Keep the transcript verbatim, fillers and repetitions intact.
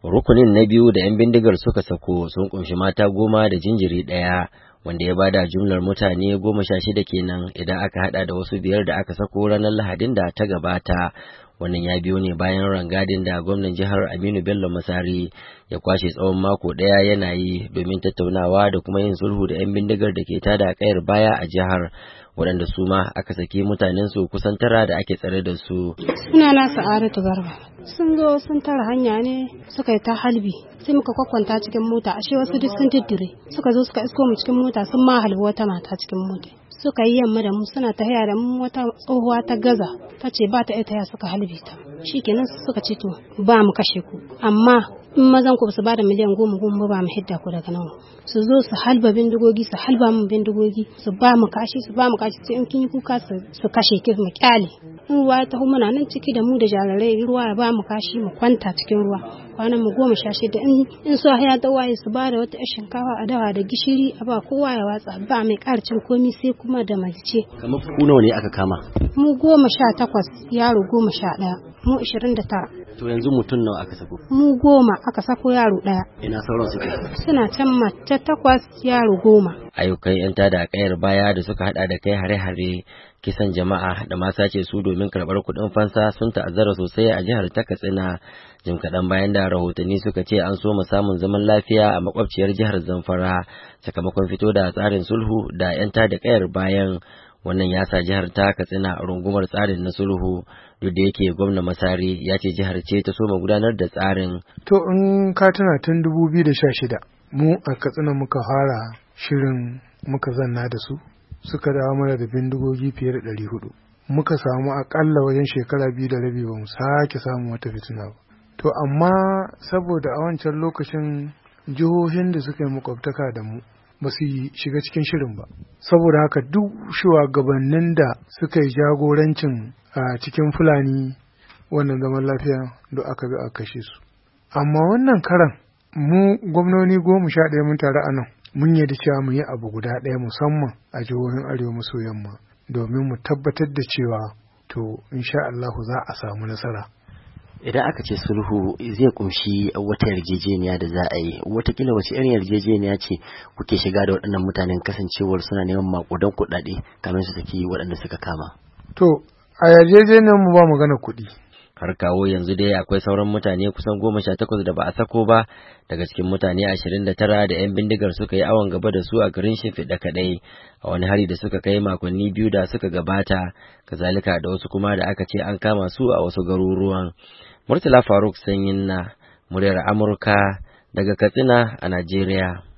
Rukunin na biyu da 'yan bindigar suka sako sun kunshi mata goma da jinjiri ɗaya, wanda ya bada jumlar mutane goma sha shida kenan idan aka hada da wasu biyar da aka sako ranar Lahadin da ta gabata. Wannan ya biyo ne bayan rangadin da gwamnan jihar Aminu Bello Masari ya kwashe tsawon mako ɗaya yana yi domin tattaunawa da kuma yin sulhu da 'yan bindigar da ke tada kayar baya a jihar, waɗanda su ma aka saki mutanen su kusan tara da ake tsare da su. Suna na Sa'adatu Garba. Sun zo sun tara hanya ne suka yi ta halbi sai muka kwakwanta cikin mota, ashe wasu duk sun tittire suka zo suka isko mu cikin mota sun ma halbi wata mata cikin mota. Suka yi yamma da mu suna tahiya da mu, wata tsohuwa ta gaza ta ce ba ta iya taya suka halbe ta. Shikenan suka ce to ba mu kashe ku, amma in mazan ku su ba da miliyan goma goma ba mu hidda ku daga nan. Su zo su halba bindigogi su halba mu bindigogi su ba mu kashi su ba mu kashi sai in kin yi kuka su kashe ki mu kyale. In ruwa ya taho muna nan ciki da mu da jarirai, ruwa ya ba mu kashi mu kwanta cikin ruwa kwanan mu goma sha shida. In in so ya ta waye su ba da wata shinkafa a dawa da gishiri a ba kowa ya watsa, ba mai karcin komi sai kuma da mace. Kamar ku nawa ne aka kama? Mu goma sha takwas, yaro goma sha ɗaya, mu ishirin da tara. To yanzu mutum nawa aka sako? Mu goma aka sako, yaro ɗaya. Ina sauran suke? Suna can mace takwas, yaro goma. Ayyukan 'yan tada kayar baya da suka hada da kai hare-hare, kisan jama'a da ma sace su domin karɓar kuɗin fansa sun ta'azzara sosai a jihar ta Katsina, jim kaɗan bayan da rahotanni suka ce an so samun zaman lafiya a makwabciyar jihar Zamfara sakamakon fito da tsarin sulhu da 'yan tada kayar bayan. Wannan ya sa jihar ta Katsina rungumar tsarin na sulhu, duk da yake gwamna Masari ya ce jihar ce ta soma gudanar da tsarin. To in ka tuna tun dubu biyu da sha shida mu a Katsina muka fara shirin, muka zanna da su suka dawo mana da bindigogi fiye da ɗari hudu. Muka samu akalla wajen shekara biyu da rabi ba mu sake samun wata fitina ba. To amma saboda a wancan lokacin jihohin da suka yi makwabtaka da mu ba su shiga cikin shirin ba, saboda haka duk shugabannin da suka yi jagorancin a cikin Fulani wannan zaman lafiya da aka bi a kashe su. Amma wannan karan mu gwamnoni goma sha ɗaya mun tare a nan mun yarda cewa mu yi abu guda ɗaya musamman a jihohin arewa maso yamma domin mu tabbatar da cewa to insha Allahu za a samu nasara. Idan aka ce sulhu zai kumshi wata yarjejeniya da za a yi, watakila wace irin yarjejeniya ce kuke shiga da waɗannan mutanen kasancewar suna neman makudan kuɗaɗe kamar su saki waɗanda suka kama? To a yarjejeniyar mu ba magana kuɗi. Har kawo yanzu dai akwai sauran mutane kusan goma sha takwas da ba a sako ba daga cikin mutane ashirin da tara da 'yan bindigar suka yi awon gaba da su a garin Shimfiɗa kaɗai a wani hari da suka kai makonni biyu da suka gabata, kazalika da wasu kuma da aka ce an kama su a wasu garuruwan. Murtala Faruk Sanyin na muryar Amurka daga Katsina a Najeriya.